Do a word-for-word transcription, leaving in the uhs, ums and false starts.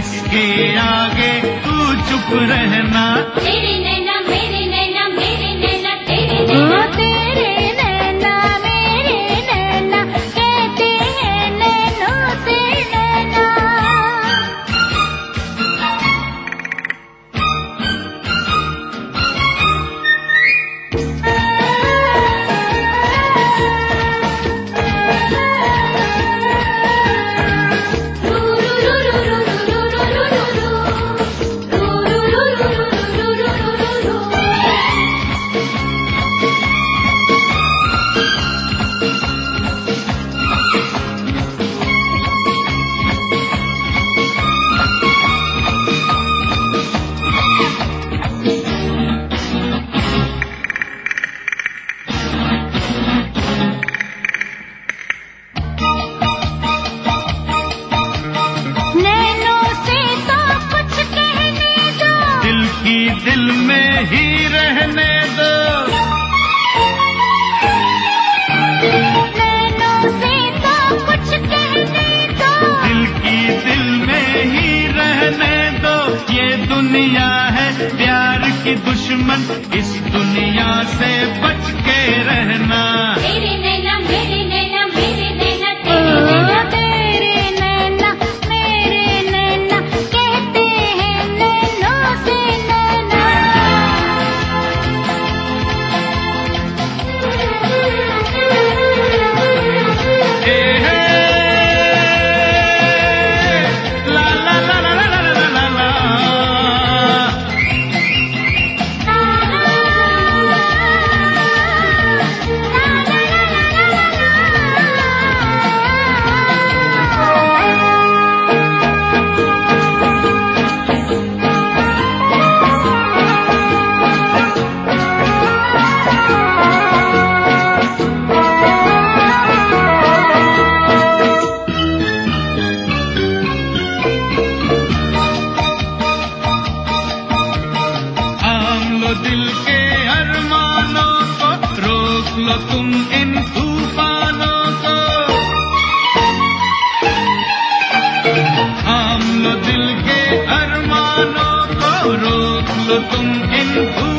इसके आगे तू चुप रहना। तेरी नैना मेरी नैना मेरी नैना तेरी नैना तेरे नैना मेरे नैना कहते हैं नैनों से नैना। दिल में ही रहने दो, नैनों से तो कुछ कहने दो, दिल की दिल में ही रहने दो। ये दुनिया है प्यार की दुश्मन, इस दुनिया से बच के रहना। तेरी नैना मेरी नैना मेरी नैना तेरी नैना तेरे नैना मेरे नैना कहते हैं नैनों से नैना। हे हे ला ला ला ला ला ला ला ला ला। दिल के अरमानों को रोक लो तुम इन तूफानों को, थाम लो दिल के अरमानों को रोक लो तुम इन